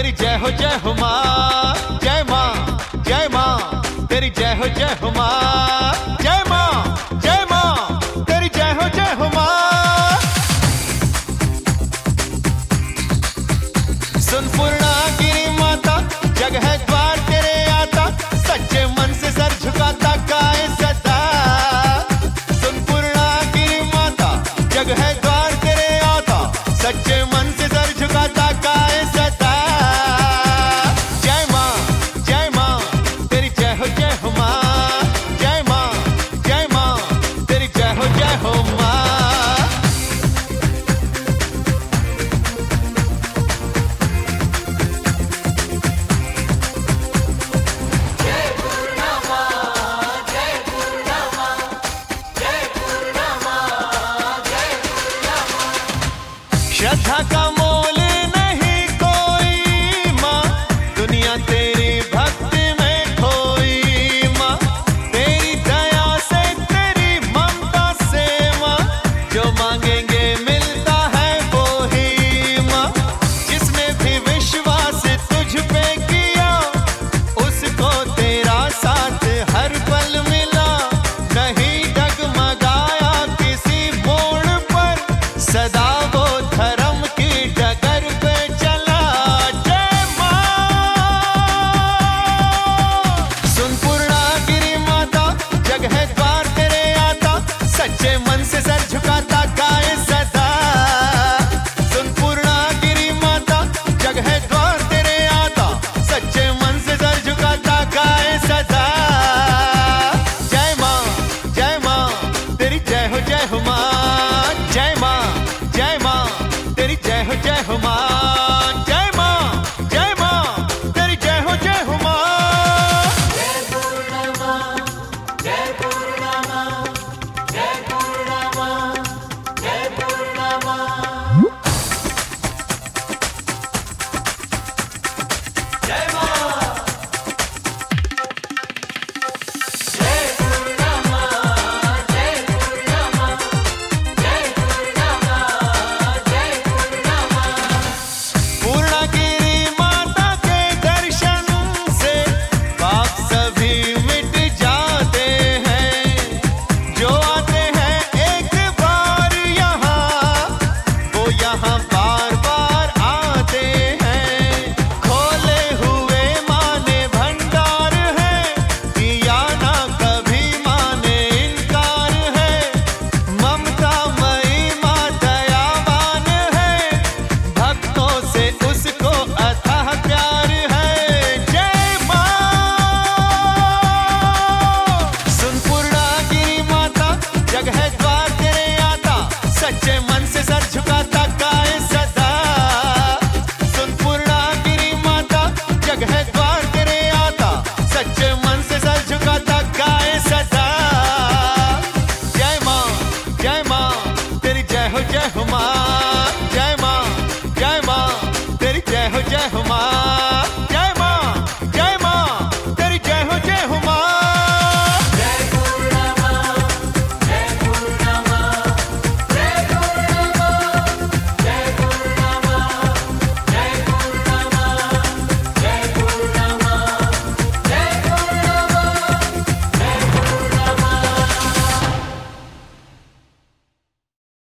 तेरी जय हो माँ, जय माँ, जय माँ, तेरी जय हो माँ, जय माँ, जय माँ, तेरी जय हो माँ। सुन पूर्णागिरि माता, जग है द्वार तेरे आता, सच्चे मन से सर झुकाता गाए सदा। सुन पूर्णागिरि माता, जग है द्वार तेरे आता, सच्चे मन से सर झुकाता गाए सदा। जय माँ, जय माँ, तेरी जय हो माँ, जय माँ, जय माँ, तेरी जय हो माँ। श्रद्धा का मोल नहीं कोई माँ, दुनिया तेरी भक्ति में खोई माँ। तेरी दया से, तेरी ममता से माँ, जो मांगेंगे मिलता है वो ही माँ। जिसने भी विश्वास तुझ पे किया, उसको तेरा साथ हर पल मिला। नहीं डगमगाया किसी मोड़ पर, सदा वो धर्म की डगर पे चला। जय माँ। सुन पूर्णागिरि माता, जग है द्वार तेरे आता, सच्चे मन से सर झुकाता गाए सदा। सुन पूर्णागिरि माता, जग है द्वार तेरे आता, सच्चे मन से सर झुकाता गाए सदा। जय माँ, जय माँ, तेरी जय हो माँ, जय माँ, जय माँ, तेरी जय हो माँ, जय माँ, जय माँ, तेरी जय हो माँ। जय पूर्णिमा, जय पूर्णिमा, जय पूर्णिमा, जय पूर्णिमा। जय माँ, जय पूर्णिमा, जय पूर्णिमा, जय पूर्णिमा, जय पूर्णिमा। पूर्णागिरि माता के दर्शन से पाप सभी मिट जाते हैं। जो आते हैं एक बार यहाँ, वो यहाँ बार बार आते हैं। खोले हुए माने भंडार है, दिया ना कभी माने इनकार है। ममता मई माँ दयावान है, भक्तों से उसको अथाह प्यार है। जय माँ। सुन पूर्णागिरि माता, जग है द्वार तेरे आता, सच्चे मन से सर झुकाता गाए सदा। सुन पूर्णागिरि माता, जग है द्वार तेरे आता, सच्चे मन से सर झुकाता गाए सदा। जय माँ, जय माँ, तेरी जय हो माँ, जय माँ, जय माँ, तेरी जय हो माँ।